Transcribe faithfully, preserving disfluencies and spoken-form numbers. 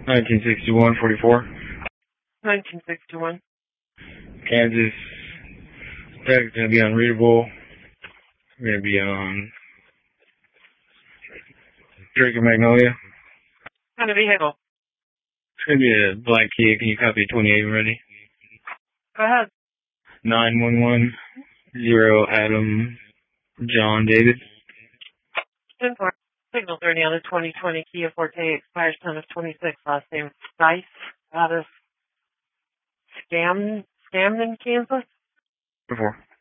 nineteen sixty-one forty-four. nineteen sixty-one. Kansas. Tag's going to be unreadable. We're going to be on Drake and Magnolia. Kind of vehicle. It's going to be a black Kia. Can you copy twenty-eight ready? Go ahead. nine one one zero Adam John David. ten four. Signal thirty on the twenty twenty Kia Forte, expires ten of twenty-six. Last name Dice out of Scam, Scamden, Kansas. Before.